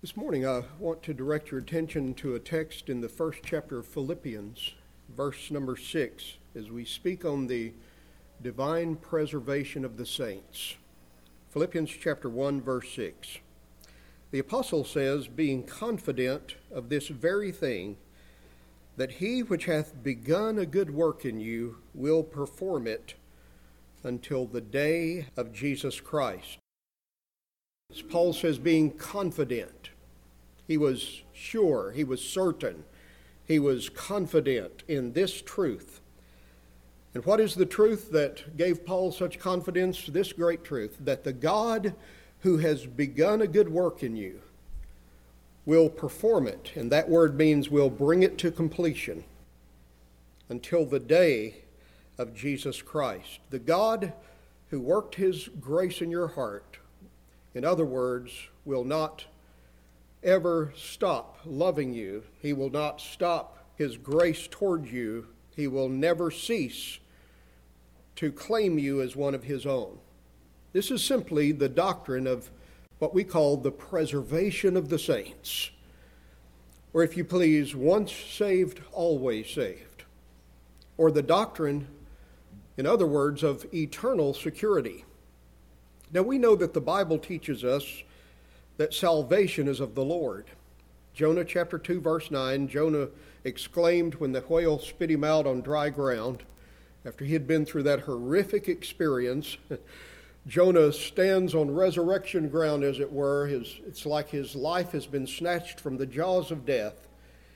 This morning I want to direct your attention to a text in the first chapter of Philippians, verse number 6, as we speak on the divine preservation of the saints. Philippians chapter 1, verse 6. The apostle says, being confident of this very thing, that he which hath begun a good work in you will perform it until the day of Jesus Christ. As Paul says, being confident. He was sure, he was certain, he was confident in this truth. And what is the truth that gave Paul such confidence? This great truth, that the God who has begun a good work in you will perform it. And that word means will bring it to completion until the day of Jesus Christ. The God who worked his grace in your heart, in other words, will not ever stop loving you. He will not stop his grace toward you. He will never cease to claim you as one of his own. This is simply the doctrine of what we call the preservation of the saints, or if you please, once saved, always saved, or the doctrine, in other words, of eternal security. Now we know that the Bible teaches us that salvation is of the Lord. Jonah chapter 2 verse 9, Jonah exclaimed when the whale spit him out on dry ground, after he had been through that horrific experience. Jonah stands on resurrection ground, as it were. It's like his life has been snatched from the jaws of death.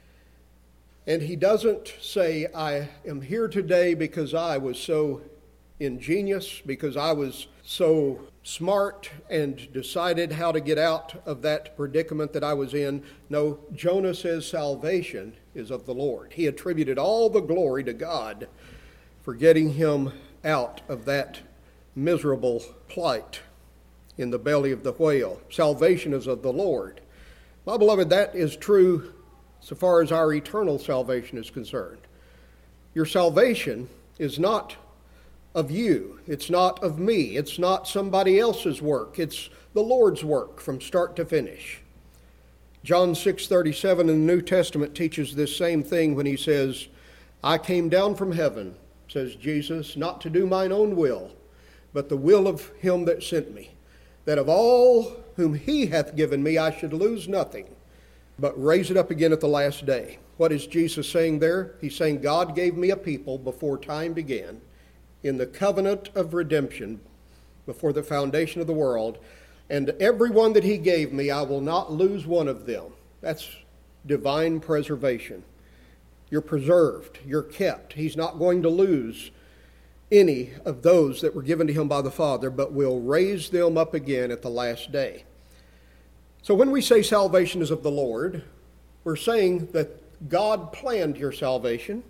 And he doesn't say, I am here today because I was so ingenious, because I was so smart and decided how to get out of that predicament that I was in. No, Jonah says salvation is of the Lord. He attributed all the glory to God for getting him out of that miserable plight in the belly of the whale. Salvation is of the Lord. My beloved, that is true so far as our eternal salvation is concerned. Your salvation is not of you. It's not of me. It's not somebody else's work. It's the Lord's work from start to finish. John 6:37 in the New Testament teaches this same thing when he says, I came down from heaven, says Jesus, not to do mine own will, but the will of him that sent me, that of all whom he hath given me I should lose nothing, but raise it up again at the last day. What is Jesus saying there? He's saying God gave me a people before time began, in the covenant of redemption, before the foundation of the world, and every one that he gave me, I will not lose one of them. That's divine preservation. You're preserved. You're kept. He's not going to lose any of those that were given to him by the Father, but will raise them up again at the last day. So when we say salvation is of the Lord, we're saying that God planned your salvation.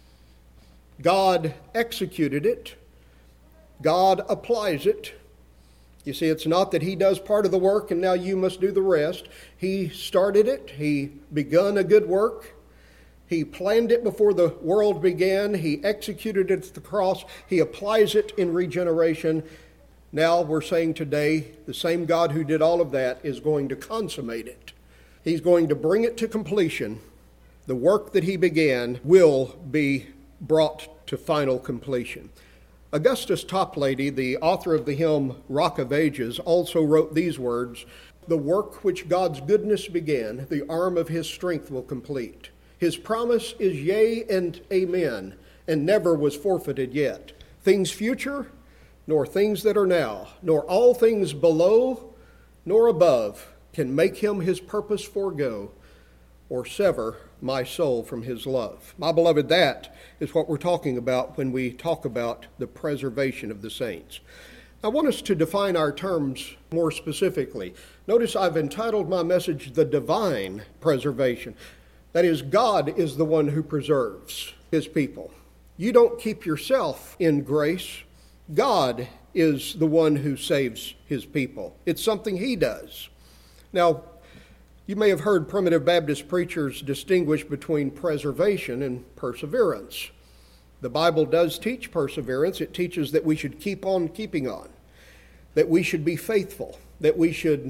God executed it. God applies it. You see, it's not that he does part of the work and now you must do the rest. He started it. He begun a good work. He planned it before the world began. He executed it at the cross. He applies it in regeneration. Now we're saying today, the same God who did all of that is going to consummate it. He's going to bring it to completion. The work that he began will be brought to final completion. Augustus Toplady, the author of the hymn Rock of Ages, also wrote these words, the work which God's goodness began, the arm of his strength will complete. His promise is yea and amen, and never was forfeited yet. Things future, nor things that are now, nor all things below, nor above, can make him his purpose forego, or sever my soul from his love. My beloved, that is what we're talking about when we talk about the preservation of the saints. I want us to define our terms more specifically. Notice I've entitled my message, The Divine Preservation. That is, God is the one who preserves his people. You don't keep yourself in grace. God is the one who saves his people. It's something he does. Now, you may have heard primitive Baptist preachers distinguish between preservation and perseverance. The Bible does teach perseverance. It teaches that we should keep on keeping on, that we should be faithful, that we should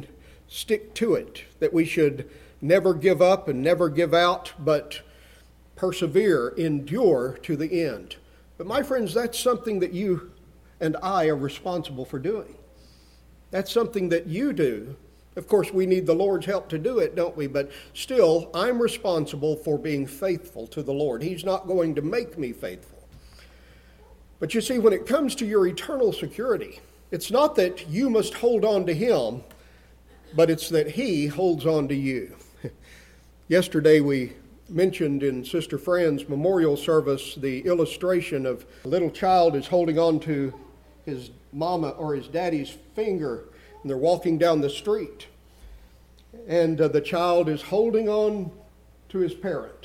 stick to it, that we should never give up and never give out, but persevere, endure to the end. But my friends, that's something that you and I are responsible for doing. That's something that you do. Of course, we need the Lord's help to do it, don't we? But still, I'm responsible for being faithful to the Lord. He's not going to make me faithful. But you see, when it comes to your eternal security, it's not that you must hold on to Him, but it's that He holds on to you. Yesterday we mentioned in Sister Fran's memorial service the illustration of a little child is holding on to his mama or his daddy's finger, and they're walking down the street. And the child is holding on to his parent.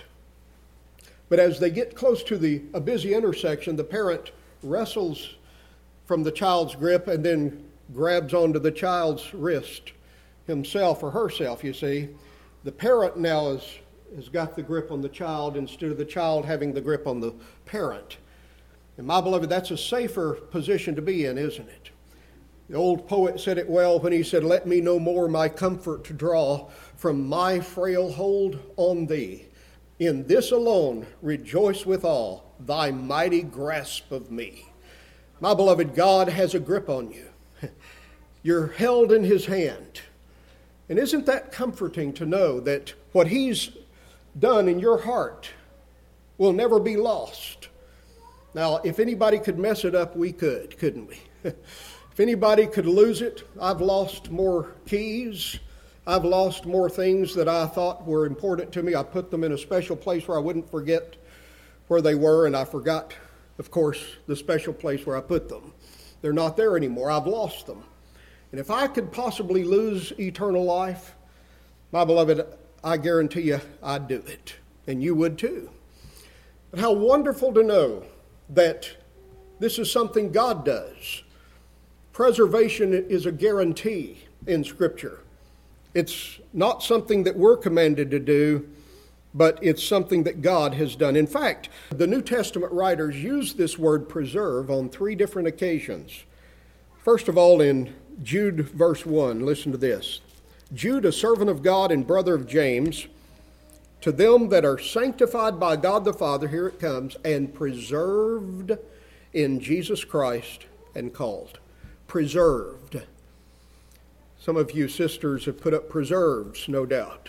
But as they get close to a busy intersection, the parent wrestles from the child's grip and then grabs onto the child's wrist, himself or herself, you see. The parent now has got the grip on the child instead of the child having the grip on the parent. And my beloved, that's a safer position to be in, isn't it? The old poet said it well when he said, "Let me no more my comfort to draw from my frail hold on thee. In this alone rejoice withal, thy mighty grasp of me." My beloved, God has a grip on you. You're held in His hand. And isn't that comforting to know that what He's done in your heart will never be lost? Now, if anybody could mess it up, we could, couldn't we? If anybody could lose it, I've lost more keys. I've lost more things that I thought were important to me. I put them in a special place where I wouldn't forget where they were, and I forgot, of course, the special place where I put them. They're not there anymore. I've lost them. And if I could possibly lose eternal life, my beloved, I guarantee you I'd do it. And you would too. But how wonderful to know that this is something God does. Preservation is a guarantee in Scripture. It's not something that we're commanded to do, but it's something that God has done. In fact, the New Testament writers use this word preserve on 3 different occasions. First of all, in Jude verse 1, listen to this. Jude, a servant of God and brother of James, to them that are sanctified by God the Father, here it comes, and preserved in Jesus Christ and called. Preserved. Some of you sisters have put up preserves, no doubt.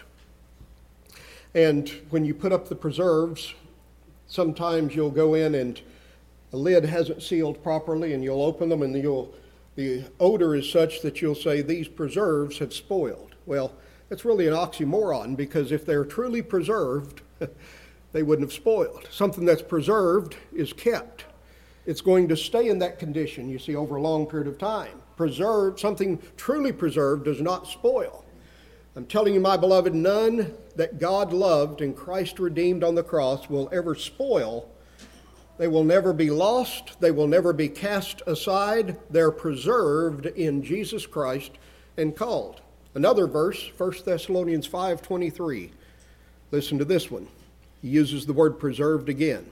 And when you put up the preserves, sometimes you'll go in and a lid hasn't sealed properly, and you'll open them and the odor is such that you'll say, "These preserves have spoiled." Well, that's really an oxymoron, because if they're truly preserved, they wouldn't have spoiled. Something that's preserved is kept. It's going to stay in that condition, you see, over a long period of time. Preserved, something truly preserved does not spoil. I'm telling you, my beloved, none that God loved and Christ redeemed on the cross will ever spoil. They will never be lost. They will never be cast aside. They're preserved in Jesus Christ and called. Another verse, 1 Thessalonians 5:23. Listen to this one. He uses the word preserved again.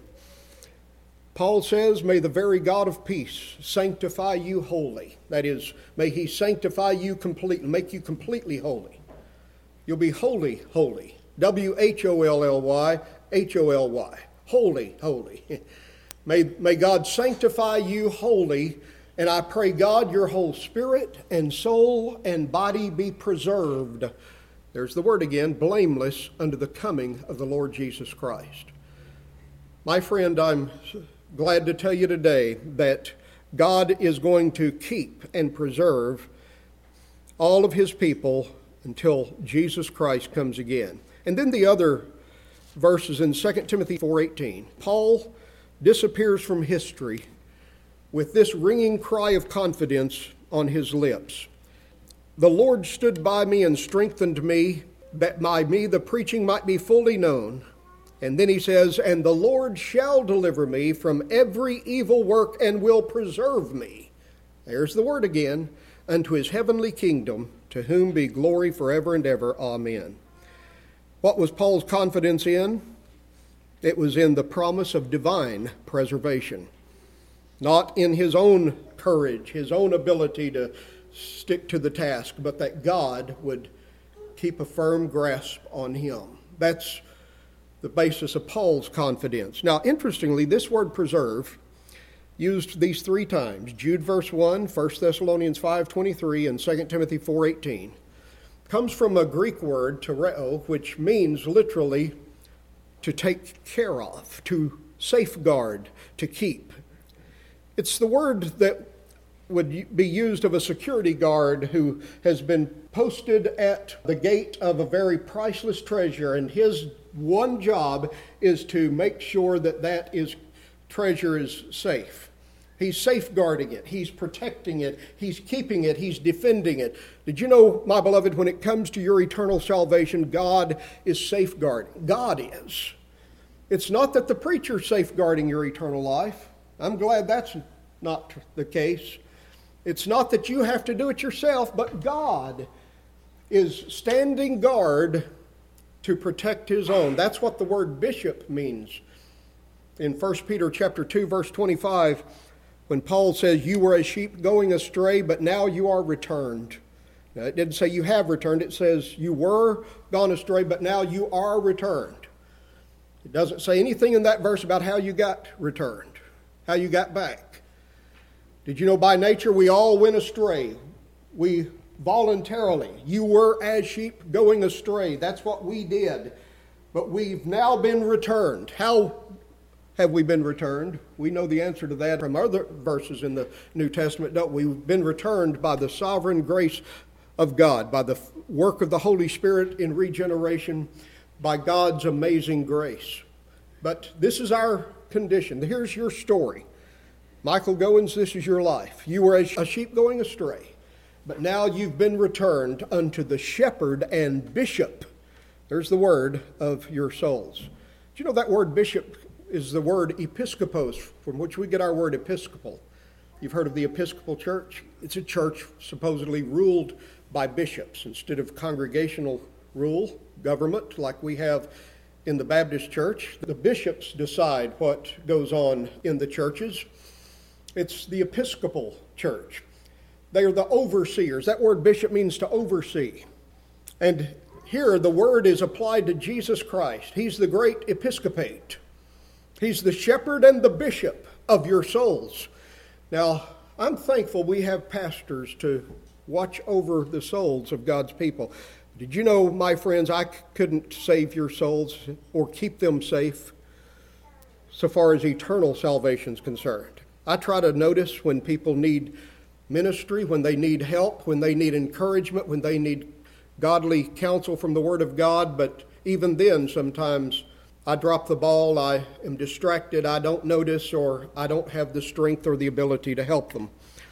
Paul says, "May the very God of peace sanctify you wholly." That is, may He sanctify you completely, make you completely holy. You'll be holy, holy. W-H-O-L-L-Y, H-O-L-Y. Holy, holy. May God sanctify you wholly, and I pray, God, your whole spirit and soul and body be preserved. There's the word again, blameless unto the coming of the Lord Jesus Christ. My friend, I'm glad to tell you today that God is going to keep and preserve all of His people until Jesus Christ comes again. And then the other verses in 2 Timothy 4:18. Paul disappears from history with this ringing cry of confidence on his lips. "The Lord stood by me and strengthened me, that by me the preaching might be fully known." And then he says, "And the Lord shall deliver me from every evil work and will preserve me." There's the word again. "Unto His heavenly kingdom, to whom be glory forever and ever. Amen." What was Paul's confidence in? It was in the promise of divine preservation. Not in his own courage, his own ability to stick to the task, but that God would keep a firm grasp on him. That's the basis of Paul's confidence. Now, interestingly, this word preserve, used these three times, Jude verse 1, 1 Thessalonians 5:23, and 2 Timothy 4:18, comes from a Greek word, tereo, which means literally to take care of, to safeguard, to keep. It's the word that would be used of a security guard who has been posted at the gate of a very priceless treasure, and his one job is to make sure that treasure is safe. He's safeguarding it, he's protecting it, he's keeping it, he's defending it. Did you know, my beloved, when it comes to your eternal salvation, God is safeguarding. God is. It's not that the preacher's safeguarding your eternal life. I'm glad that's not the case. It's not that you have to do it yourself, but God is standing guard to protect his own. That's what the word bishop means. In 1 Peter chapter 2, verse 25, when Paul says, you were as sheep going astray, but now you are returned. Now, it didn't say you have returned. It says you were gone astray, but now you are returned. It doesn't say anything in that verse about how you got returned, how you got back. Did you know by nature we all went astray? We voluntarily. You were as sheep going astray. That's what we did. But we've now been returned. How have we been returned? We know the answer to that from other verses in the New Testament, don't we? We've been returned by the sovereign grace of God, by the work of the Holy Spirit in regeneration, by God's amazing grace. But this is our condition. Here's your story. Michael Goins, this is your life. You were as a sheep going astray, but now you've been returned unto the shepherd and bishop. There's the word of your souls. Do you know that word bishop is the word episkopos, from which we get our word episcopal? You've heard of the Episcopal Church? It's a church supposedly ruled by bishops instead of congregational rule, government, like we have in the Baptist church. The bishops decide what goes on in the churches. It's the Episcopal Church. They are the overseers. That word bishop means to oversee. And here the word is applied to Jesus Christ. He's the great episcopate. He's the shepherd and the bishop of your souls. Now, I'm thankful we have pastors to watch over the souls of God's people. Did you know, my friends, I couldn't save your souls or keep them safe so far as eternal salvation is concerned. I try to notice when people need ministry, when they need help, when they need encouragement, when they need godly counsel from the Word of God, but even then sometimes I drop the ball, I am distracted, I don't notice, or I don't have the strength or the ability to help them.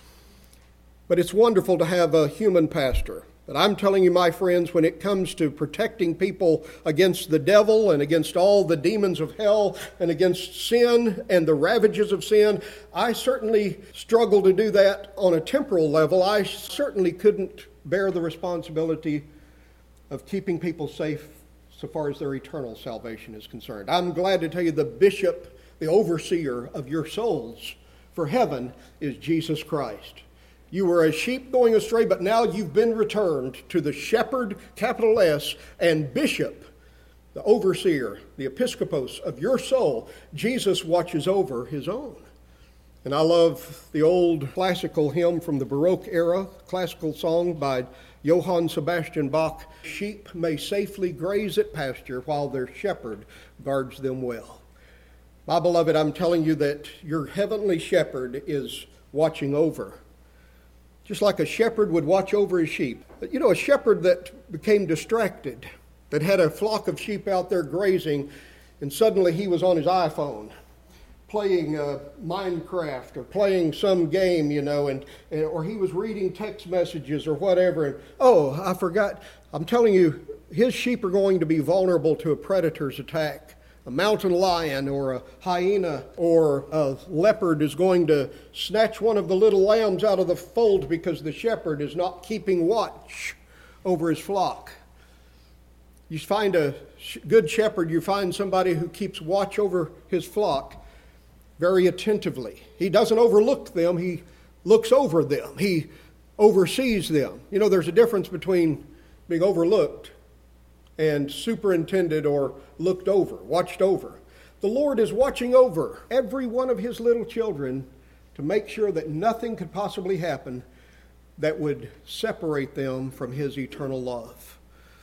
But it's wonderful to have a human pastor. But I'm telling you, my friends, when it comes to protecting people against the devil and against all the demons of hell and against sin and the ravages of sin, I certainly struggle to do that on a temporal level. I certainly couldn't bear the responsibility of keeping people safe so far as their eternal salvation is concerned. I'm glad to tell you the bishop, the overseer of your souls for heaven is Jesus Christ. You were as sheep going astray, but now you've been returned to the shepherd, capital S, and bishop, the overseer, the episkopos of your soul. Jesus watches over his own. And I love the old classical hymn from the Baroque era, classical song by Johann Sebastian Bach. Sheep may safely graze at pasture while their shepherd guards them well. My beloved, I'm telling you that your heavenly shepherd is watching over. Just like a shepherd would watch over his sheep. You know, a shepherd that became distracted, that had a flock of sheep out there grazing, and suddenly he was on his iPhone playing Minecraft or playing some game, or he was reading text messages or whatever, and I forgot. I'm telling you, his sheep are going to be vulnerable to a predator's attack. A mountain lion or a hyena or a leopard is going to snatch one of the little lambs out of the fold because the shepherd is not keeping watch over his flock. You find a good shepherd, you find somebody who keeps watch over his flock very attentively. He doesn't overlook them, he looks over them. He oversees them. You know, there's a difference between being overlooked and superintended or looked over, watched over. The Lord is watching over every one of his little children to make sure that nothing could possibly happen that would separate them from his eternal love.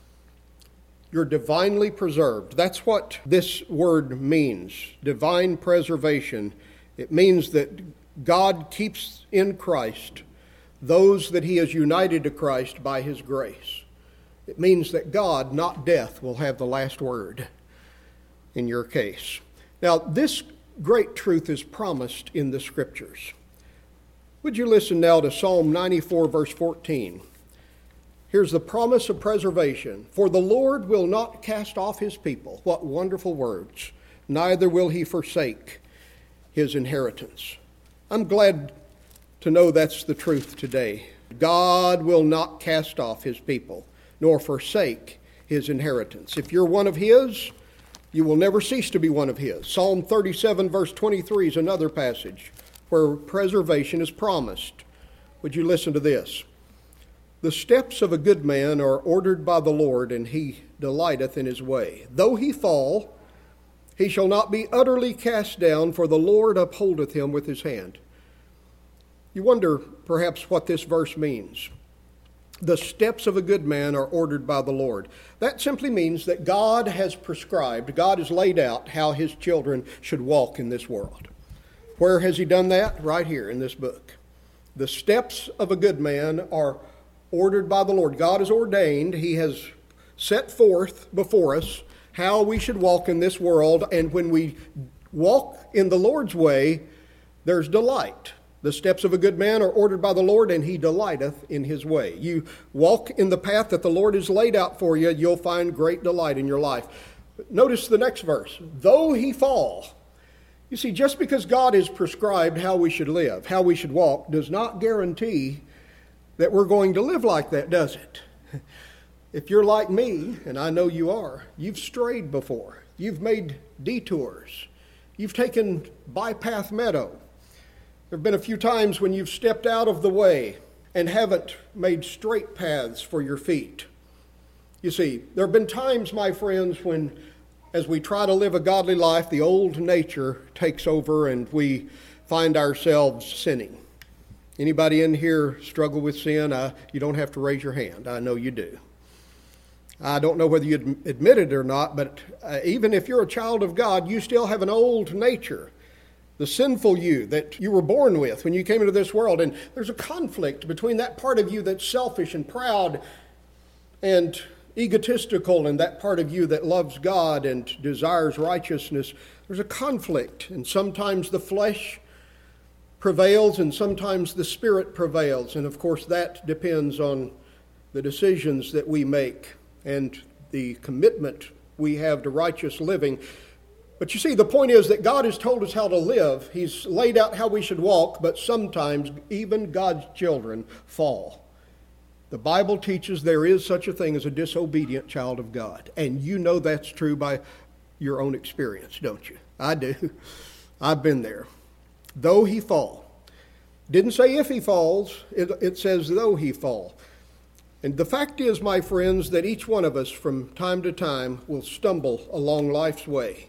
You're divinely preserved. That's what this word means, divine preservation. It means that God keeps in Christ those that he has united to Christ by his grace. It means that God, not death, will have the last word in your case. Now, this great truth is promised in the Scriptures. Would you listen now to Psalm 94, verse 14? Here's the promise of preservation. For the Lord will not cast off his people. What wonderful words. Neither will he forsake his inheritance. I'm glad to know that's the truth today. God will not cast off his people, nor forsake his inheritance. If you're one of his, you will never cease to be one of his. Psalm 37, verse 23 is another passage where preservation is promised. Would you listen to this? The steps of a good man are ordered by the Lord, and he delighteth in his way. Though he fall, he shall not be utterly cast down, for the Lord upholdeth him with his hand. You wonder perhaps what this verse means. The steps of a good man are ordered by the Lord. That simply means that God has prescribed, God has laid out how his children should walk in this world. Where has he done that? Right here in this book. The steps of a good man are ordered by the Lord. God has ordained, he has set forth before us how we should walk in this world, and when we walk in the Lord's way, there's delight. The steps of a good man are ordered by the Lord, and he delighteth in his way. You walk in the path that the Lord has laid out for you, you'll find great delight in your life. Notice the next verse. Though he fall. You see, just because God has prescribed how we should live, how we should walk, does not guarantee that we're going to live like that, does it? If you're like me, and I know you are, you've strayed before. You've made detours. You've taken bypath meadow. There have been a few times when you've stepped out of the way and haven't made straight paths for your feet. You see, there have been times, my friends, when as we try to live a godly life, the old nature takes over and we find ourselves sinning. Anybody in here struggle with sin? You don't have to raise your hand. I know you do. I don't know whether you admit it or not, but even if you're a child of God, you still have an old nature, the sinful you that you were born with when you came into this world. And there's a conflict between that part of you that's selfish and proud and egotistical and that part of you that loves God and desires righteousness. There's a conflict, and sometimes the flesh prevails and sometimes the Spirit prevails. And of course that depends on the decisions that we make and the commitment we have to righteous living. But you see, the point is that God has told us how to live. He's laid out how we should walk, but sometimes even God's children fall. The Bible teaches there is such a thing as a disobedient child of God. And you know that's true by your own experience, don't you? I do. I've been there. Though he fall. Didn't say if he falls, it says though he fall. And the fact is, my friends, that each one of us from time to time will stumble along life's way.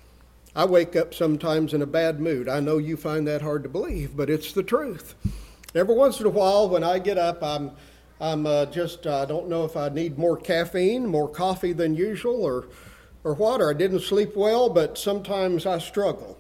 I wake up sometimes in a bad mood. I know you find that hard to believe, but it's the truth. Every once in a while when I get up, I don't know if I need more caffeine, more coffee than usual, or what, or I didn't sleep well, but sometimes I struggle.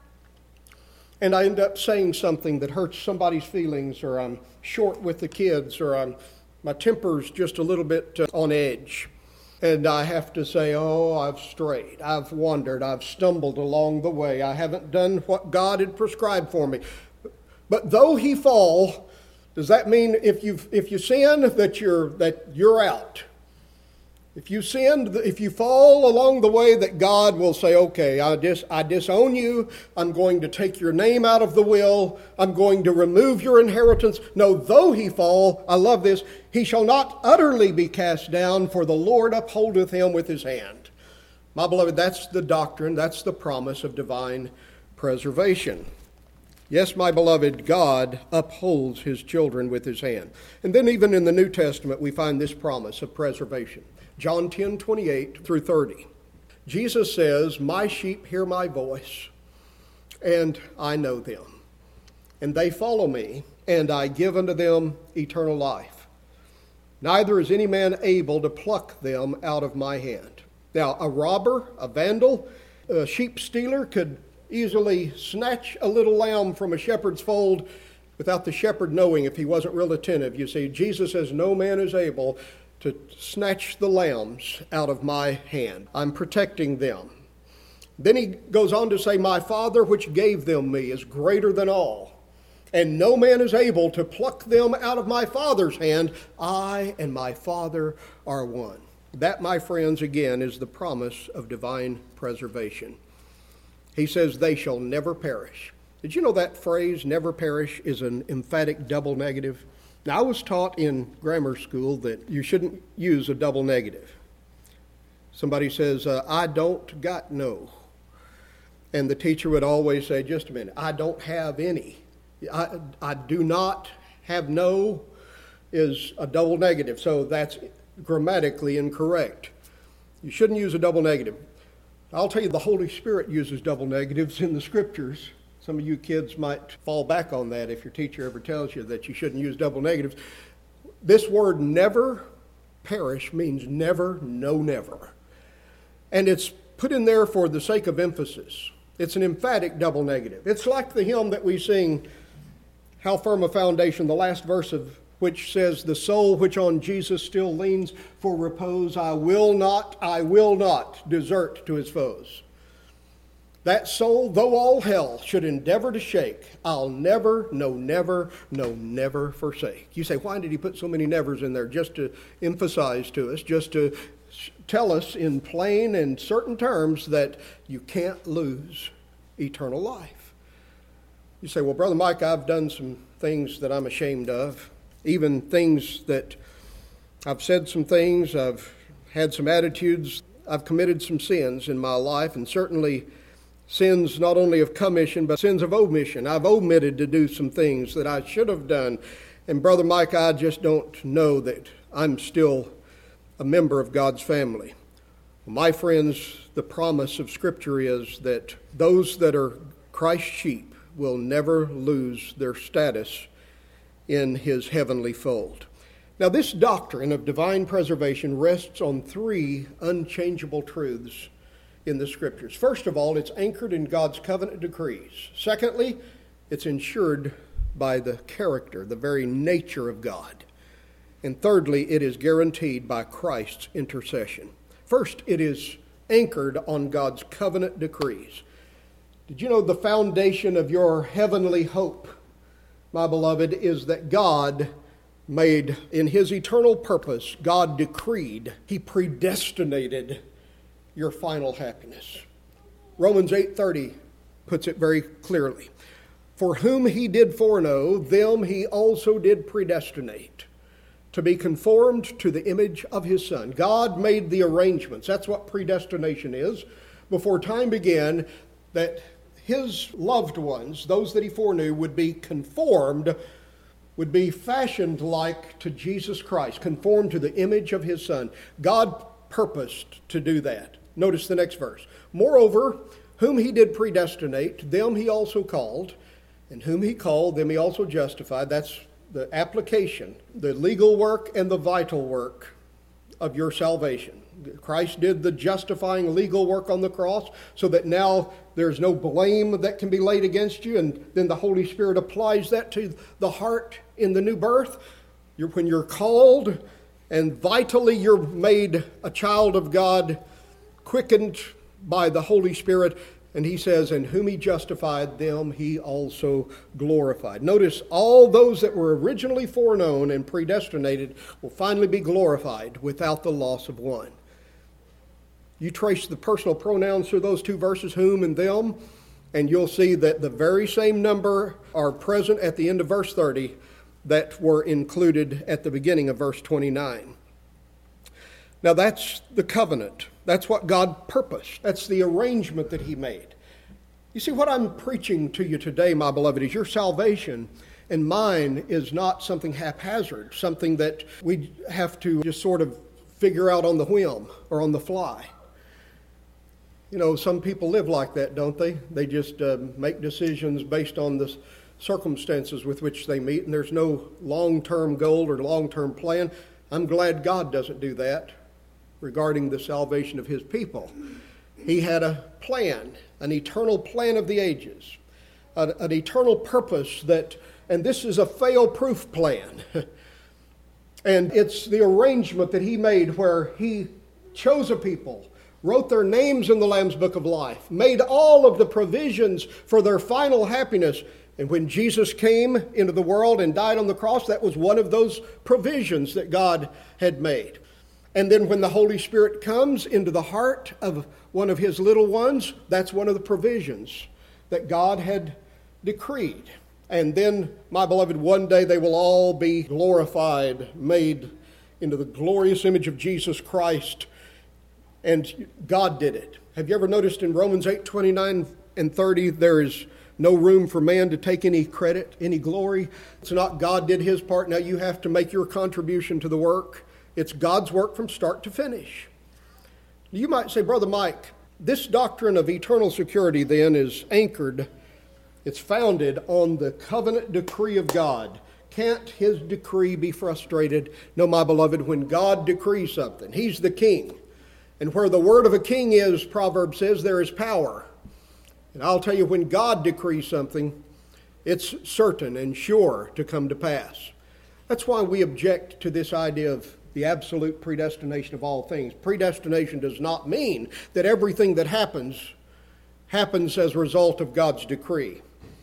And I end up saying something that hurts somebody's feelings, or I'm short with the kids, or my temper's just a little bit on edge. And I have to say, oh, I've strayed, I've wandered, I've stumbled along the way. I haven't done what God had prescribed for me. But though he fall, does that mean if you sin that you're out? If you sin, if you fall along the way, that God will say, okay, I disown you. I'm going to take your name out of the will. I'm going to remove your inheritance. No, though he fall, I love this, he shall not utterly be cast down, for the Lord upholdeth him with his hand. My beloved, that's the doctrine, that's the promise of divine preservation. Yes, my beloved, God upholds his children with his hand. And then even in the New Testament, we find this promise of preservation. John 10:28 through 30. Jesus says, "My sheep hear my voice, and I know them. And they follow me, and I give unto them eternal life. Neither is any man able to pluck them out of my hand." Now, a robber, a vandal, a sheep stealer could easily snatch a little lamb from a shepherd's fold without the shepherd knowing if he wasn't real attentive. You see, Jesus says, "No man is able to snatch the lambs out of my hand. I'm protecting them." Then he goes on to say, "My Father which gave them me is greater than all, and no man is able to pluck them out of my Father's hand. I and my Father are one." That, my friends, again, is the promise of divine preservation. He says, "They shall never perish." Did you know that phrase, "never perish," is an emphatic double negative? Now, I was taught in grammar school that you shouldn't use a double negative. Somebody says, "I don't got no." And the teacher would always say, "Just a minute, I don't have any." I do not have no is a double negative, so that's grammatically incorrect. You shouldn't use a double negative. I'll tell you, the Holy Spirit uses double negatives in the Scriptures. Some of you kids might fall back on that if your teacher ever tells you that you shouldn't use double negatives. This word "never perish" means never, no never. And it's put in there for the sake of emphasis. It's an emphatic double negative. It's like the hymn that we sing, "How Firm a Foundation," the last verse of which says, "The soul which on Jesus still leans for repose, I will not desert to his foes. That soul, though all hell should endeavor to shake, I'll never, no never, no never forsake." You say, why did he put so many nevers in there? Just to emphasize to us, just to tell us in plain and certain terms that you can't lose eternal life. You say, "Well, Brother Mike, I've done some things that I'm ashamed of. Even things that I've said some things, I've had some attitudes, I've committed some sins in my life, and certainly sins not only of commission, but sins of omission. I've omitted to do some things that I should have done. And Brother Mike, I just don't know that I'm still a member of God's family." My friends, the promise of Scripture is that those that are Christ's sheep will never lose their status in his heavenly fold. Now, this doctrine of divine preservation rests on three unchangeable truths in the Scriptures. First of all, it's anchored in God's covenant decrees. Secondly, it's ensured by the character, the very nature of God. And thirdly, it is guaranteed by Christ's intercession. First, it is anchored on God's covenant decrees. Did you know the foundation of your heavenly hope, my beloved, is that God made, in his eternal purpose, God decreed, he predestinated your final happiness. Romans 8:30 puts it very clearly. "For whom he did foreknow, them he also did predestinate to be conformed to the image of his Son." God made the arrangements. That's what predestination is. Before time began, that his loved ones, those that he foreknew, would be conformed, would be fashioned like to Jesus Christ, conformed to the image of his Son. God purposed to do that. Notice the next verse. "Moreover, whom he did predestinate, them he also called, and whom he called, them he also justified." That's the application, the legal work and the vital work of your salvation. Christ did the justifying legal work on the cross so that now there's no blame that can be laid against you, and then the Holy Spirit applies that to the heart in the new birth. When you're called and vitally you're made a child of God, quickened by the Holy Spirit, and he says, "And whom he justified, them he also glorified." Notice, all those that were originally foreknown and predestinated will finally be glorified without the loss of one. You trace the personal pronouns through those two verses, whom and them, and you'll see that the very same number are present at the end of verse 30 that were included at the beginning of verse 29. Now that's the covenant. That's what God purposed. That's the arrangement that he made. You see, what I'm preaching to you today, my beloved, is your salvation and mine is not something haphazard, something that we have to just sort of figure out on the whim or on the fly. You know, some people live like that, don't they? They just make decisions based on the circumstances with which they meet, and there's no long-term goal or long-term plan. I'm glad God doesn't do that regarding the salvation of his people. He had a plan, an eternal plan of the ages, an eternal purpose and this is a fail-proof plan. And it's the arrangement that he made where he chose a people, wrote their names in the Lamb's Book of Life, made all of the provisions for their final happiness. And when Jesus came into the world and died on the cross, that was one of those provisions that God had made. And then when the Holy Spirit comes into the heart of one of his little ones, that's one of the provisions that God had decreed. And then, my beloved, one day they will all be glorified, made into the glorious image of Jesus Christ. And God did it. Have you ever noticed in Romans 8:29 and 30, there is no room for man to take any credit, any glory? It's not God did his part, now you have to make your contribution to the work. It's God's work from start to finish. You might say, Brother Mike, this doctrine of eternal security then is anchored, it's founded on the covenant decree of God. Can't his decree be frustrated? No, my beloved, when God decrees something, he's the king. And where the word of a king is, Proverbs says, there is power. And I'll tell you, when God decrees something, it's certain and sure to come to pass. That's why we object to this idea of the absolute predestination of all things. Predestination does not mean that everything that happens as a result of God's decree.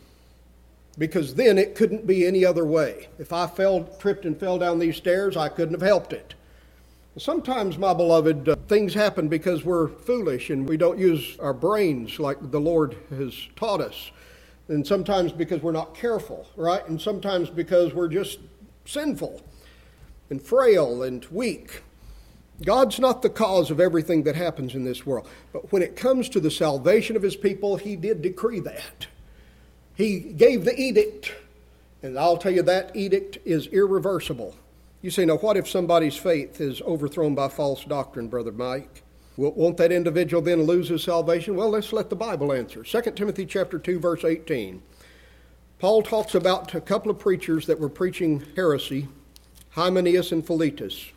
Because then it couldn't be any other way. If I tripped and fell down these stairs, I couldn't have helped it. Sometimes, my beloved, things happen because we're foolish and we don't use our brains like the Lord has taught us. And sometimes because we're not careful, right? And sometimes because we're just sinful and frail and weak. God's not the cause of everything that happens in this world. But when it comes to the salvation of his people, he did decree that. He gave the edict. And I'll tell you, that edict is irreversible. You say, now what if somebody's faith is overthrown by false doctrine, Brother Mike? Won't that individual then lose his salvation? Well, let's let the Bible answer. 2 Timothy chapter 2, verse 18. Paul talks about a couple of preachers that were preaching heresy, Hymenaeus and Philetus.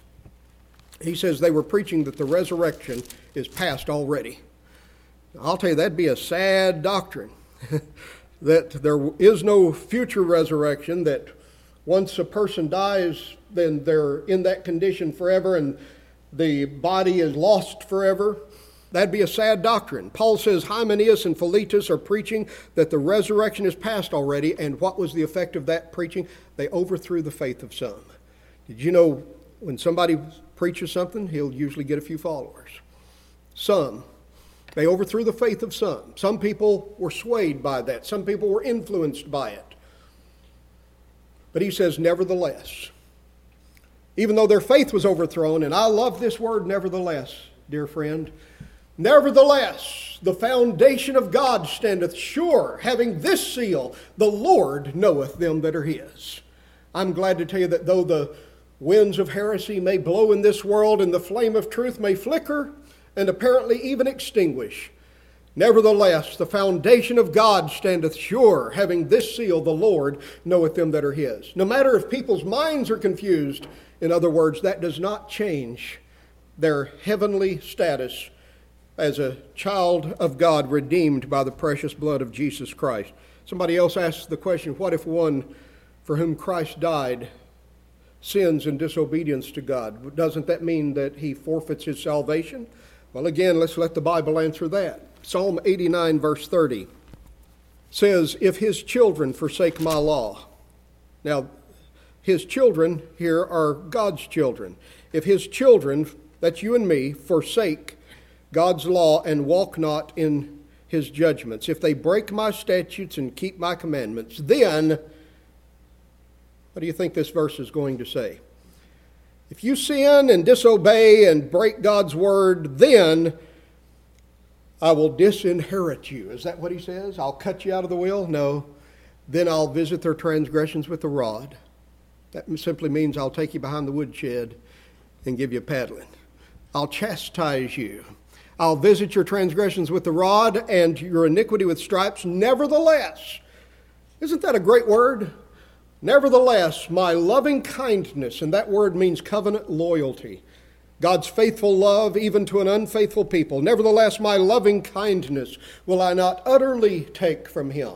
He says they were preaching that the resurrection is past already. I'll tell you, that'd be a sad doctrine, that there is no future resurrection, that once a person dies, then they're in that condition forever and the body is lost forever. That'd be a sad doctrine. Paul says Hymenaeus and Philetus are preaching that the resurrection is past already, and what was the effect of that preaching? They overthrew the faith of some. Did you know when somebody preaches something, he'll usually get a few followers? Some. They overthrew the faith of some. Some people were swayed by that. Some people were influenced by it. But he says, nevertheless, even though their faith was overthrown, and I love this word, nevertheless, dear friend, nevertheless, the foundation of God standeth sure, having this seal, the Lord knoweth them that are his. I'm glad to tell you that though the winds of heresy may blow in this world and the flame of truth may flicker and apparently even extinguish, nevertheless, the foundation of God standeth sure, having this seal, the Lord knoweth them that are his. No matter if people's minds are confused, in other words, that does not change their heavenly status as a child of God redeemed by the precious blood of Jesus Christ. Somebody else asks the question, what if one for whom Christ died sins in disobedience to God? Doesn't that mean that he forfeits his salvation? Well, again, let's let the Bible answer that. Psalm 89, verse 30 says, if his children forsake my law. Now, his children here are God's children. If his children, that's you and me, forsake God's law and walk not in his judgments, if they break my statutes and keep my commandments, then, what do you think this verse is going to say? If you sin and disobey and break God's word, then I will disinherit you. Is that what he says? I'll cut you out of the will? No. Then I'll visit their transgressions with the rod. That simply means I'll take you behind the woodshed and give you a paddling. I'll chastise you. I'll visit your transgressions with the rod and your iniquity with stripes. Nevertheless, isn't that a great word? Nevertheless, my loving kindness, and that word means covenant loyalty, God's faithful love even to an unfaithful people. Nevertheless, my loving kindness will I not utterly take from him.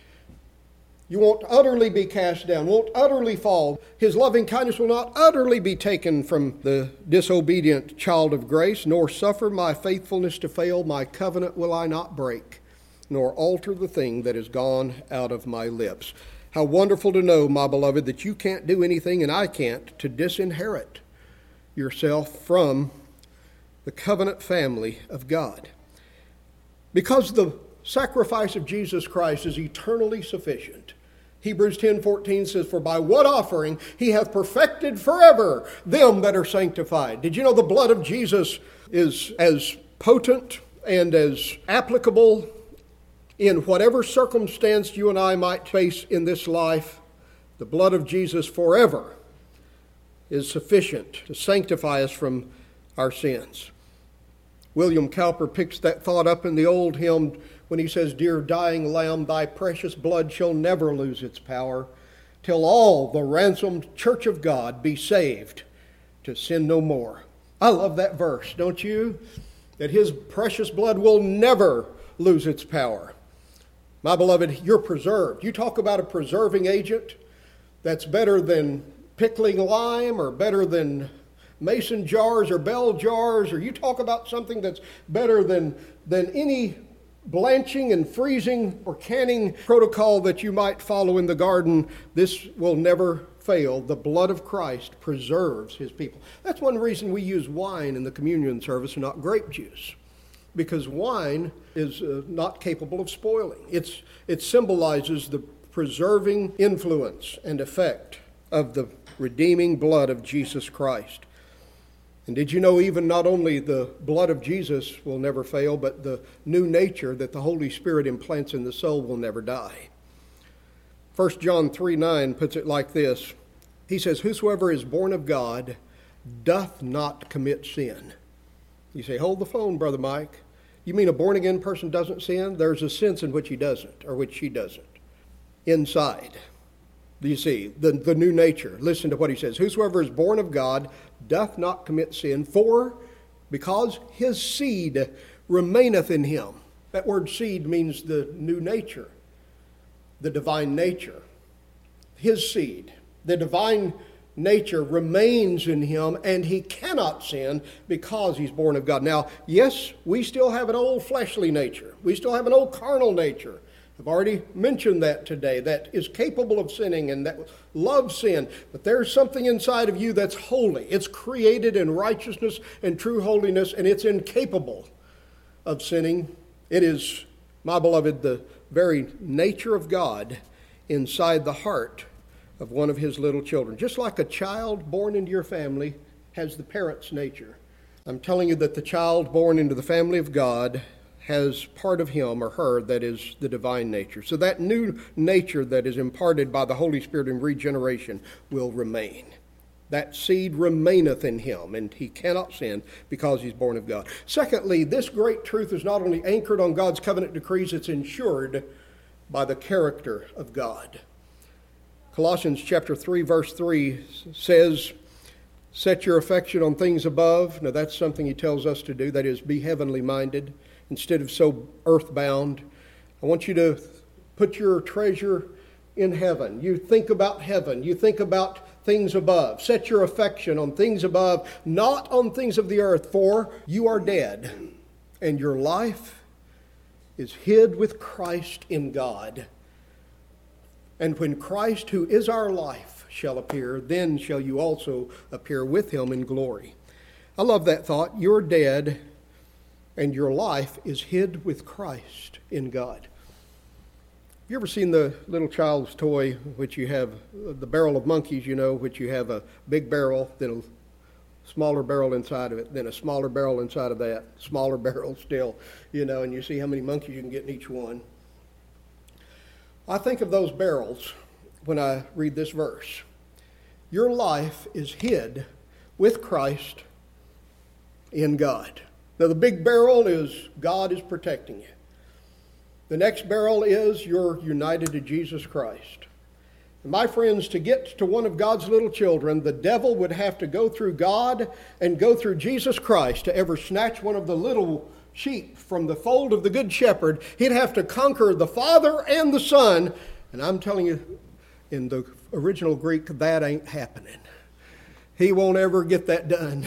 You won't utterly be cast down, won't utterly fall. His loving kindness will not utterly be taken from the disobedient child of grace, nor suffer my faithfulness to fail. My covenant will I not break, nor alter the thing that is gone out of my lips. How wonderful to know, my beloved, that you can't do anything and I can't to disinherit yourself from the covenant family of God. Because the sacrifice of Jesus Christ is eternally sufficient. Hebrews 10:14 says, for by what offering he hath perfected forever them that are sanctified. Did you know the blood of Jesus is as potent and as applicable in whatever circumstance you and I might face in this life? The blood of Jesus forever is sufficient to sanctify us from our sins. William Cowper picks that thought up in the old hymn when he says, dear dying Lamb, thy precious blood shall never lose its power, till all the ransomed church of God be saved to sin no more. I love that verse, don't you? That his precious blood will never lose its power. My beloved, you're preserved. You talk about a preserving agent that's better than pickling lime or better than mason jars or bell jars, or you talk about something that's better than any blanching and freezing or canning protocol that you might follow in the garden. This will never fail. The blood of Christ preserves his people. That's one reason we use wine in the communion service and not grape juice, because wine is not capable of spoiling. It symbolizes the preserving influence and effect of the redeeming blood of Jesus Christ. And did you know even not only the blood of Jesus will never fail, but the new nature that the Holy Spirit implants in the soul will never die? 1 John 3:9 puts it like this. He says, whosoever is born of God doth not commit sin. You say, hold the phone, Brother Mike. You mean a born-again person doesn't sin? There's a sense in which he doesn't, or which she doesn't. Inside. You see, the new nature. Listen to what he says. Whosoever is born of God doth not commit sin, because his seed remaineth in him. That word seed means the new nature, the divine nature. His seed, the divine nature remains in him, and he cannot sin because he's born of God. Now, yes, we still have an old fleshly nature. We still have an old carnal nature. I've already mentioned that today, that is capable of sinning and that loves sin. But there's something inside of you that's holy. It's created in righteousness and true holiness, and it's incapable of sinning. It is, my beloved, the very nature of God inside the heart of one of his little children. Just like a child born into your family has the parent's nature. I'm telling you that the child born into the family of God has part of him or her that is the divine nature. So that new nature that is imparted by the Holy Spirit in regeneration will remain. That seed remaineth in him, and he cannot sin because he's born of God. Secondly, this great truth is not only anchored on God's covenant decrees, it's ensured by the character of God. Colossians chapter 3, verse 3 says, set your affection on things above. Now that's something he tells us to do, that is, be heavenly minded instead of so earthbound. I want you to put your treasure in heaven. You think about heaven. You think about things above. Set your affection on things above, not on things of the earth, for you are dead, and your life is hid with Christ in God. And when Christ, who is our life, shall appear, then shall you also appear with him in glory. I love that thought. You're dead, and your life is hid with Christ in God. Have you ever seen the little child's toy, which you have the barrel of monkeys, which you have a big barrel, then a smaller barrel inside of it, then a smaller barrel inside of that, smaller barrel still, and you see how many monkeys you can get in each one. I think of those barrels when I read this verse. Your life is hid with Christ in God. Now the big barrel is God is protecting you. The next barrel is you're united to Jesus Christ. And my friends, to get to one of God's little children, the devil would have to go through God and go through Jesus Christ to ever snatch one of the little sheep from the fold of the Good Shepherd. He'd have to conquer the Father and the Son. And I'm telling you, in the original Greek, that ain't happening. He won't ever get that done.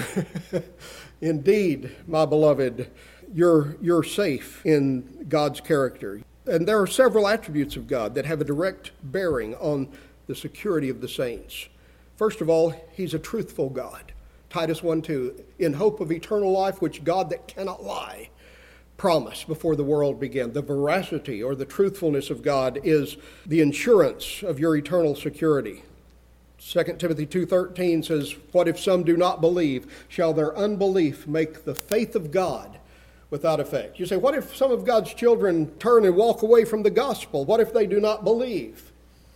Indeed, my beloved, you're safe in God's character. And there are several attributes of God that have a direct bearing on the security of the saints. First of all, he's a truthful God. Titus 1:2, in hope of eternal life, which God that cannot lie promised before the world began. The veracity or the truthfulness of God is the insurance of your eternal security. 2 Timothy 2:13 says, what if some do not believe? Shall their unbelief make the faith of God without effect? You say, what if some of God's children turn and walk away from the gospel? What if they do not believe?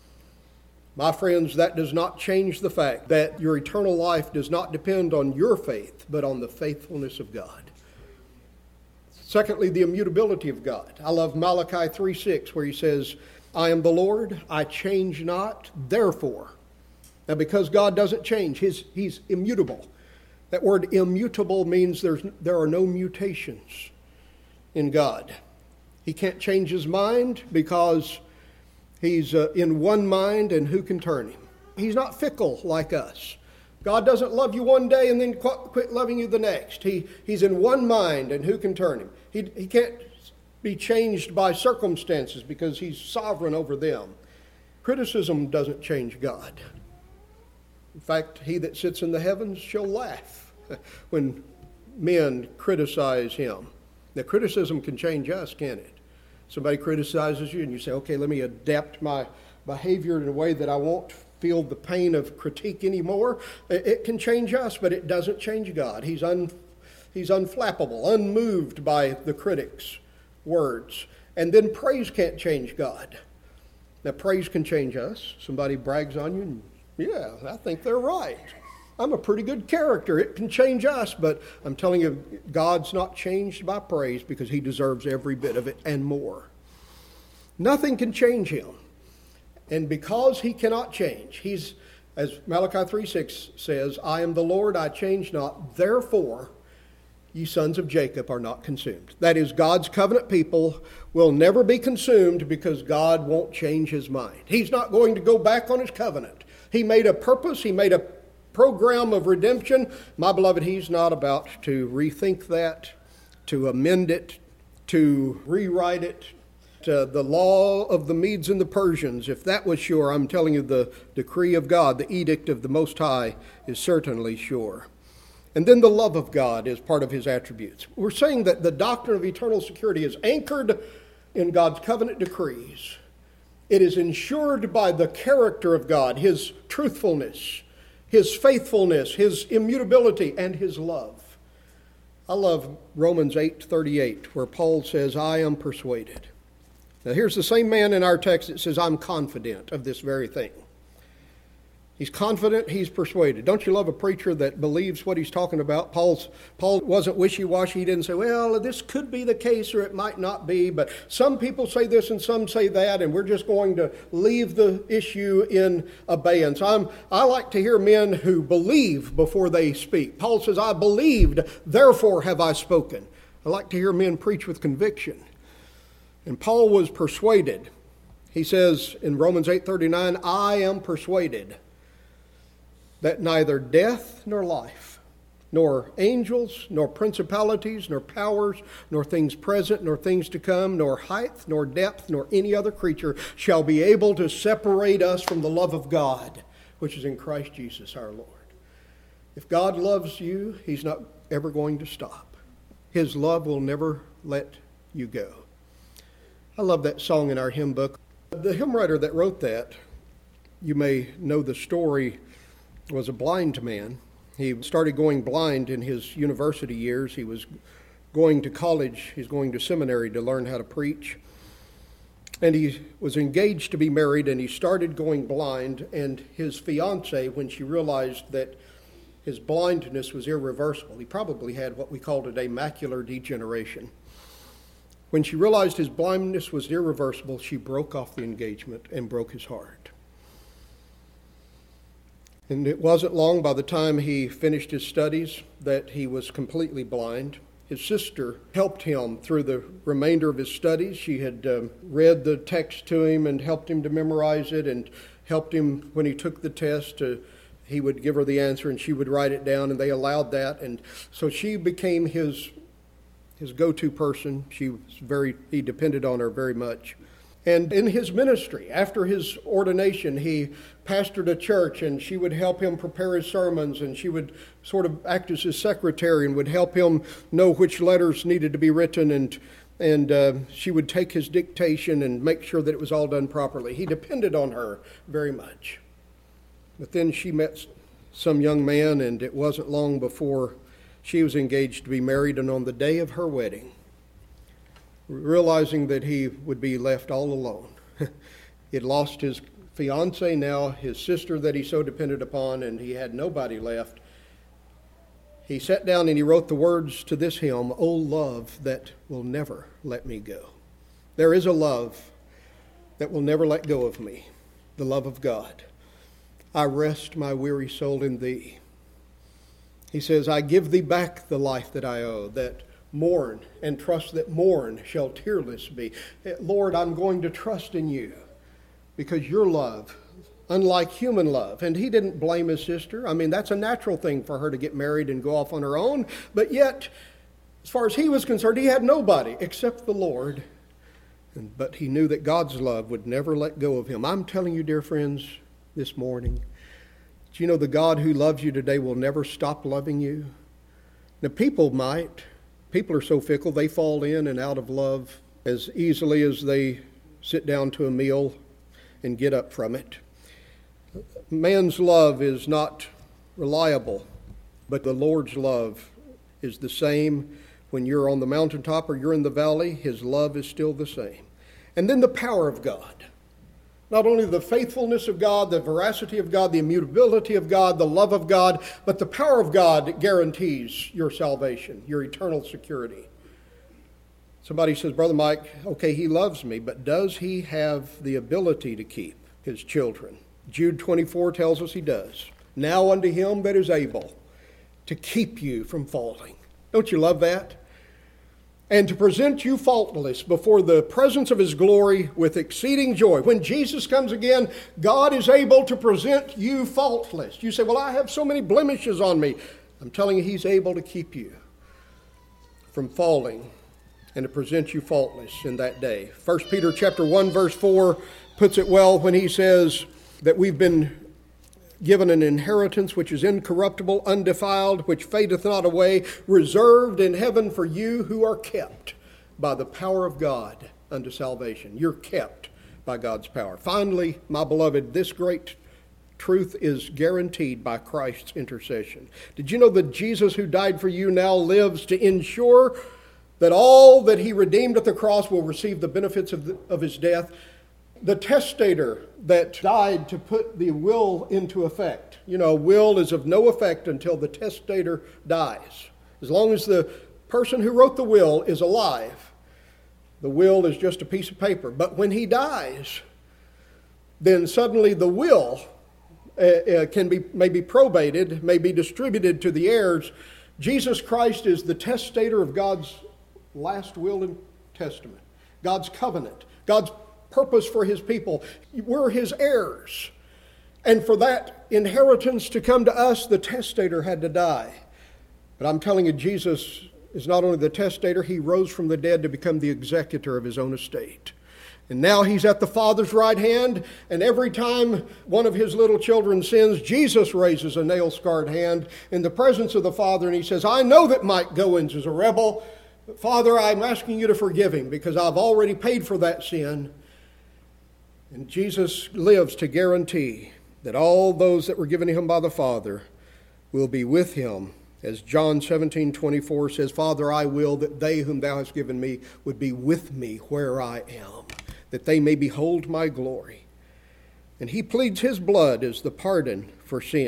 My friends, that does not change the fact that your eternal life does not depend on your faith, but on the faithfulness of God. Secondly, the immutability of God. I love Malachi 3:6, where he says, I am the Lord, I change not, therefore. Now, because God doesn't change, he's immutable. That word immutable means there are no mutations in God. He can't change his mind because he's in one mind, and who can turn him? He's not fickle like us. God doesn't love you one day and then quit loving you the next. He's in one mind, and who can turn him? He can't be changed by circumstances because he's sovereign over them. Criticism doesn't change God. In fact, he that sits in the heavens shall laugh when men criticize him. Now, criticism can change us, can it? Somebody criticizes you and you say, okay, let me adapt my behavior in a way that I won't feel the pain of critique anymore. It can change us, but it doesn't change God. He's unflappable, unmoved by the critics' words. And then praise can't change God. Now, praise can change us. Somebody brags on you, and yeah, I think they're right. I'm a pretty good character. It can change us, but I'm telling you, God's not changed by praise because he deserves every bit of it and more. Nothing can change him. And because he cannot change, he's, as Malachi 3:6 says, I am the Lord, I change not, therefore ye sons of Jacob are not consumed. That is, God's covenant people will never be consumed because God won't change his mind. He's not going to go back on his covenant. He made a purpose, he made a program of redemption. My beloved, he's not about to rethink that, to amend it, to rewrite it. The law of the Medes and the Persians, if that was sure, I'm telling you, the decree of God, the edict of the Most High, is certainly sure. And then the love of God is part of his attributes. We're saying that the doctrine of eternal security is anchored in God's covenant decrees. It is ensured by the character of God, his truthfulness, his faithfulness, his immutability, and his love. I love Romans 8:38, where Paul says, I am persuaded. Now here's the same man in our text that says, I'm confident of this very thing. He's confident, he's persuaded. Don't you love a preacher that believes what he's talking about? Paul wasn't wishy-washy. He didn't say, well, this could be the case or it might not be, but some people say this and some say that, and we're just going to leave the issue in abeyance. I like to hear men who believe before they speak. Paul says, I believed, therefore have I spoken. I like to hear men preach with conviction. And Paul was persuaded. He says in Romans 8:39, I am persuaded that neither death nor life, nor angels, nor principalities, nor powers, nor things present, nor things to come, nor height, nor depth, nor any other creature shall be able to separate us from the love of God, which is in Christ Jesus our Lord. If God loves you, he's not ever going to stop. His love will never let you go. I love that song in our hymn book. The hymn writer that wrote that, you may know the story, was a blind man. He started going blind in his university years. He was going to college. He's going to seminary to learn how to preach. And he was engaged to be married, and he started going blind. And his fiancée, when she realized that his blindness was irreversible. He probably had what we call today macular degeneration. When she realized his blindness was irreversible, she broke off the engagement and broke his heart. And it wasn't long by the time he finished his studies that he was completely blind. His sister helped him through the remainder of his studies. She had read the text to him and helped him to memorize it, and helped him when he took the test. He would give her the answer and she would write it down, and they allowed that. And so she became his go-to person. He depended on her very much. And in his ministry, after his ordination, he pastored a church, and she would help him prepare his sermons, and she would sort of act as his secretary and would help him know which letters needed to be written, and she would take his dictation and make sure that it was all done properly. He depended on her very much. But then she met some young man, and it wasn't long before she was engaged to be married, and on the day of her wedding, realizing that he would be left all alone. He had lost his fiancée now, his sister that he so depended upon, and he had nobody left. He sat down and he wrote the words to this hymn, "O love that will never let me go." There is a love that will never let go of me, the love of God. I rest my weary soul in thee. He says, I give thee back the life that I owe, that mourn and trust that mourn shall tearless be. Lord, I'm going to trust in you because your love, unlike human love, and he didn't blame his sister. I mean, that's a natural thing for her to get married and go off on her own. But yet, as far as he was concerned, he had nobody except the Lord. But he knew that God's love would never let go of him. I'm telling you, dear friends, this morning, do you know the God who loves you today will never stop loving you? Now, people might. People are so fickle, they fall in and out of love as easily as they sit down to a meal and get up from it. Man's love is not reliable, but the Lord's love is the same. When you're on the mountaintop or you're in the valley, his love is still the same. And then the power of God. Not only the faithfulness of God, the veracity of God, the immutability of God, the love of God, but the power of God guarantees your salvation, your eternal security. Somebody says, Brother Mike, okay, he loves me, but does he have the ability to keep his children? Jude 24 tells us he does. Now unto him that is able to keep you from falling. Don't you love that? And to present you faultless before the presence of his glory with exceeding joy. When Jesus comes again, God is able to present you faultless. You say, well, I have so many blemishes on me. I'm telling you, he's able to keep you from falling and to present you faultless in that day. 1 Peter chapter 1, verse 4 puts it well when he says that we've been given an inheritance which is incorruptible, undefiled, which fadeth not away, reserved in heaven for you who are kept by the power of God unto salvation. You're kept by God's power. Finally, my beloved, this great truth is guaranteed by Christ's intercession. Did you know that Jesus who died for you now lives to ensure that all that he redeemed at the cross will receive the benefits of his death? The testator that died to put the will into effect. You know, will is of no effect until the testator dies. As long as the person who wrote the will is alive, the will is just a piece of paper. But when he dies, then suddenly the will may be probated, may be distributed to the heirs. Jesus Christ is the testator of God's last will and testament, God's covenant, God's purpose for his people. We're his heirs. And for that inheritance to come to us, the testator had to die. But I'm telling you, Jesus is not only the testator, he rose from the dead to become the executor of his own estate. And now he's at the Father's right hand, and every time one of his little children sins, Jesus raises a nail-scarred hand in the presence of the Father, and he says, I know that Mike Goins is a rebel, but Father, I'm asking you to forgive him because I've already paid for that sin. And Jesus lives to guarantee that all those that were given to him by the Father will be with him. As John 17:24 says, Father, I will that they whom thou hast given me would be with me where I am, that they may behold my glory. And he pleads his blood as the pardon for sin.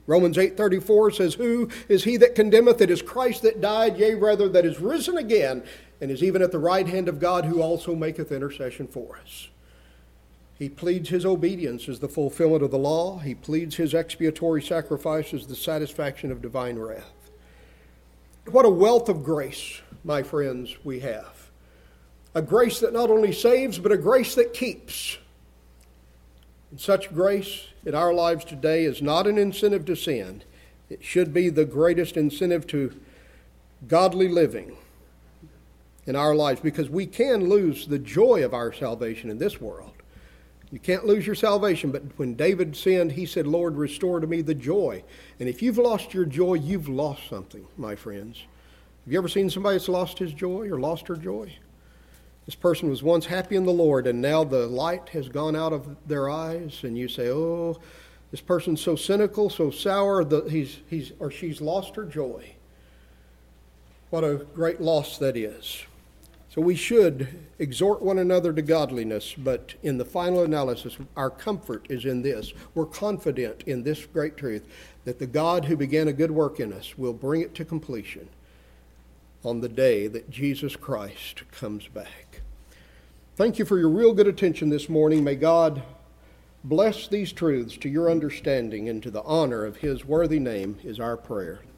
Romans 8:34 says, "Who is he that condemneth? It is Christ that died, yea, rather, that is risen again, and is even at the right hand of God, who also maketh intercession for us." He pleads his obedience as the fulfillment of the law. He pleads his expiatory sacrifice as the satisfaction of divine wrath. What a wealth of grace, my friends, we have. A grace that not only saves, but a grace that keeps. And such grace in our lives today is not an incentive to sin. It should be the greatest incentive to godly living in our lives, because we can lose the joy of our salvation in this world. You can't lose your salvation, but when David sinned, he said, "Lord, restore to me the joy." And if you've lost your joy, you've lost something, my friends. Have you ever seen somebody that's lost his joy or lost her joy? This person was once happy in the Lord, and now the light has gone out of their eyes, and you say, "Oh, this person's so cynical, so sour, that he's or she's lost her joy." What a great loss that is. So we should exhort one another to godliness, but in the final analysis, our comfort is in this. We're confident in this great truth, that the God who began a good work in us will bring it to completion on the day that Jesus Christ comes back. Thank you for your real good attention this morning. May God bless these truths to your understanding, and to the honor of his worthy name is our prayer.